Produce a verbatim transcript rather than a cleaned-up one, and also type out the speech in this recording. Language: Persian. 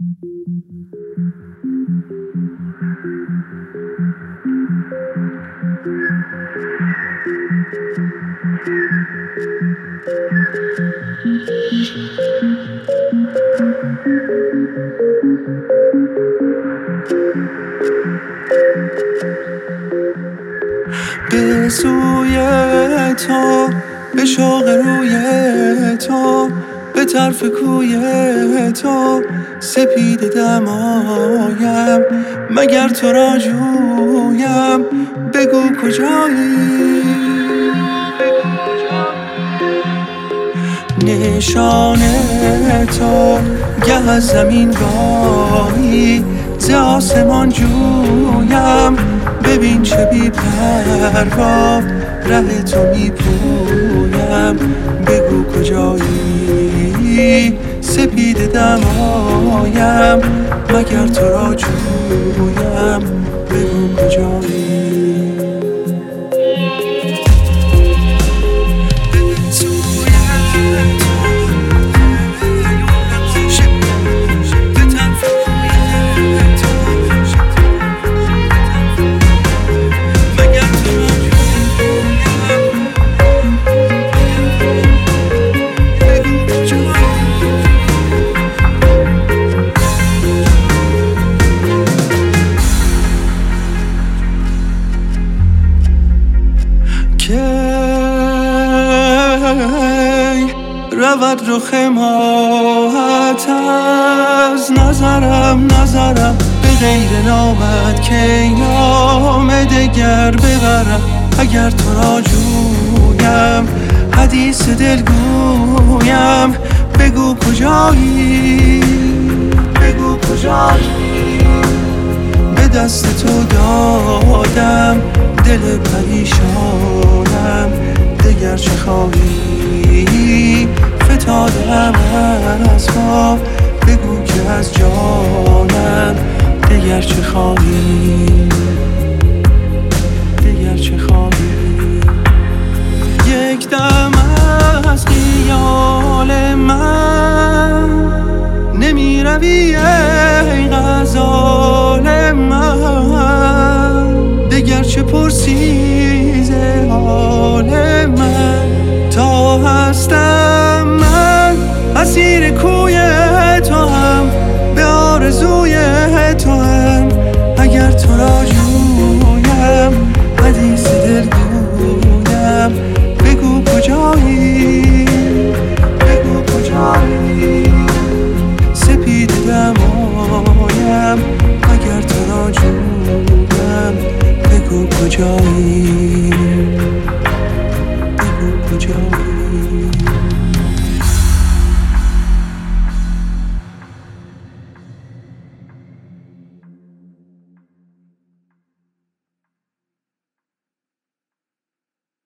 به سوی تو، به شوق روی تو، به طرف کوی تو سپیده دمایم، مگر تو را جویم بگو کجایی. نشان تو گه از زمین گاهی ز آسمان جویم، ببین چه بی پروا ره تو می پویم، بگو کجایی. سپیده دمایم مگر تو را جویم بگو کجایی. رود رخ ماهت از نظرم نظرم، به غیر نامت که نام دگر ببرم، اگر تو را جویم حدیث دل گویم بگو کجایی. بگو کجایی. به دست تو دادم دل پریشانم، دگر چه خواهی. فتادم از ما بگو که از جانم دگر چه خواهی. دگر چه خواهی. یک دم از خیال من نمی روی ای غزال من، دگر چه پرسی ز حال من. تا هستم من اسیر کوی تو هم، به آرزوی تو هم، اگر تو را جویم حدیث دل گویم بگو کجایی. بگو کجایی. سپیده دمایم اگر تو را جویم بگو کجایی.